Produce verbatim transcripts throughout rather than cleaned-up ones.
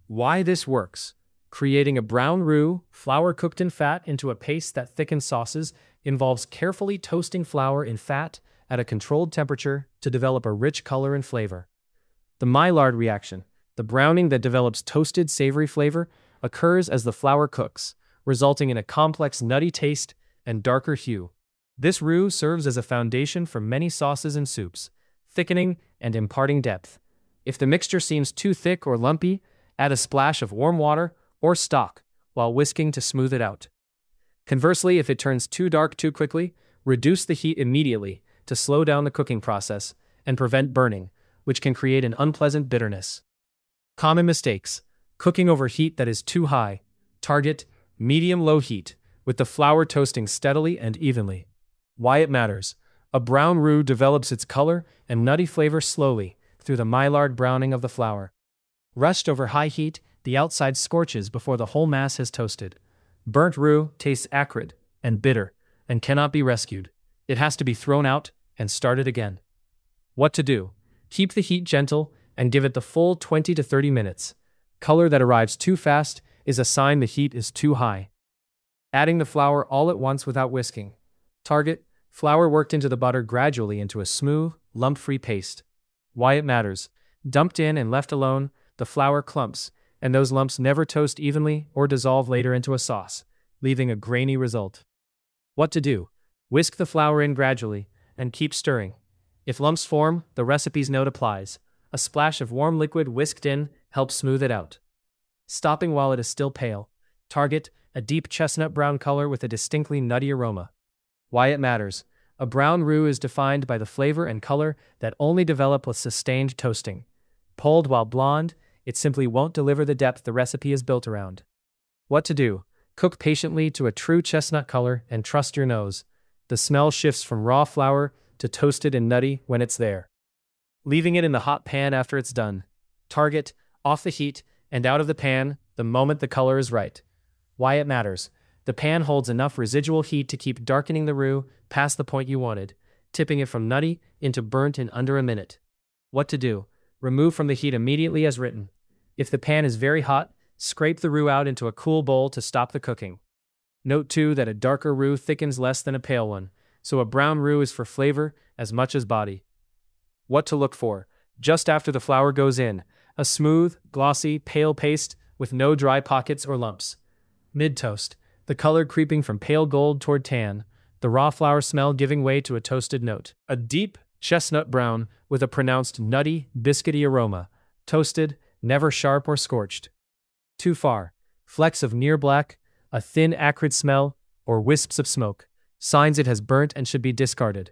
Why this works. Creating a brown roux, flour cooked in fat into a paste that thickens sauces, involves carefully toasting flour in fat at a controlled temperature to develop a rich color and flavor. The Maillard reaction, the browning that develops toasted savory flavor, occurs as the flour cooks, resulting in a complex nutty taste and darker hue. This roux serves as a foundation for many sauces and soups, thickening and imparting depth. If the mixture seems too thick or lumpy, add a splash of warm water or stock while whisking to smooth it out. Conversely, if it turns too dark too quickly, reduce the heat immediately to slow down the cooking process and prevent burning, which can create an unpleasant bitterness. Common mistakes. Cooking over heat that is too high. Target medium-low heat, with the flour toasting steadily and evenly. Why it matters. A brown roux develops its color and nutty flavor slowly through the Maillard browning of the flour. Rushed over high heat, the outside scorches before the whole mass has toasted. Burnt roux tastes acrid and bitter and cannot be rescued. It has to be thrown out and started again. What to do? Keep the heat gentle and give it the full twenty to thirty minutes. Color that arrives too fast is a sign the heat is too high. Adding the flour all at once without whisking. Target, flour worked into the butter gradually into a smooth, lump-free paste. Why it matters. Dumped in and left alone, the flour clumps, and those lumps never toast evenly or dissolve later into a sauce, leaving a grainy result. What to do? Whisk the flour in gradually and keep stirring. If lumps form, the recipe's note applies. A splash of warm liquid whisked in helps smooth it out. Stopping while it is still pale. Target, a deep chestnut brown color with a distinctly nutty aroma. Why it matters. A brown roux is defined by the flavor and color that only develop with sustained toasting. Pulled while blonde, it simply won't deliver the depth the recipe is built around. What to do? Cook patiently to a true chestnut color and trust your nose. The smell shifts from raw flour to toasted and nutty when it's there. Leaving it in the hot pan after it's done. Target, off the heat, and out of the pan the moment the color is right. Why it matters. The pan holds enough residual heat to keep darkening the roux past the point you wanted, tipping it from nutty into burnt in under a minute. What to do? Remove from the heat immediately as written. If the pan is very hot, scrape the roux out into a cool bowl to stop the cooking. Note too that a darker roux thickens less than a pale one, so a brown roux is for flavor as much as body. What to look for. Just after the flour goes in, a smooth, glossy, pale paste with no dry pockets or lumps. Mid-toast, the color creeping from pale gold toward tan, the raw flour smell giving way to a toasted note. A deep, chestnut brown with a pronounced nutty, biscuity aroma, toasted, never sharp or scorched. Too far. Flecks of near black, a thin acrid smell, or wisps of smoke, signs it has burnt and should be discarded.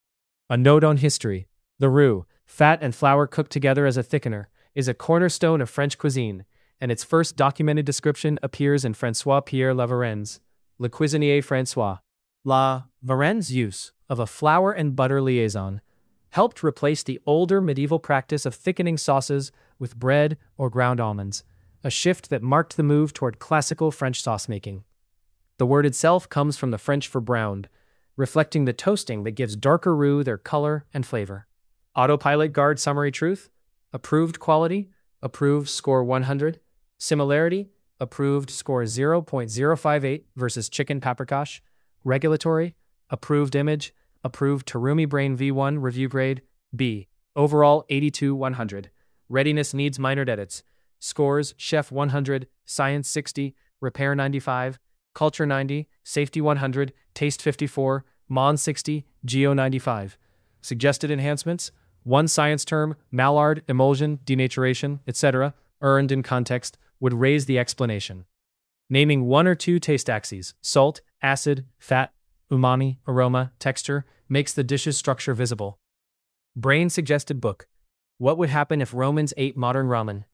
A note on history. The roux, fat and flour cooked together as a thickener, is a cornerstone of French cuisine, and its first documented description appears in François-Pierre La Varenne's Le Cuisinier François. La Varenne's use of a flour and butter liaison helped replace the older medieval practice of thickening sauces with bread or ground almonds, a shift that marked the move toward classical French sauce-making. The word itself comes from the French for browned, reflecting the toasting that gives darker roux their color and flavor. Autopilot Guard Summary Truth. Approved quality, approved score one hundred. Similarity, approved score zero point zero five eight versus chicken paprikash. Regulatory, approved image, approved Terumi Brain V one review grade, B. Overall eighty-two one hundred. Readiness needs minor edits. Scores, Chef one hundred, Science sixty, Repair ninety-five, Culture ninety, Safety one hundred, Taste fifty-four, Mon sixty, Geo ninety-five. Suggested enhancements, one science term, Maillard, emulsion, denaturation, et cetera, earned in context, would raise the explanation. Naming one or two taste axes, salt, acid, fat, umami, aroma, texture, makes the dish's structure visible. Brain suggested book. What would happen if Romans ate modern ramen?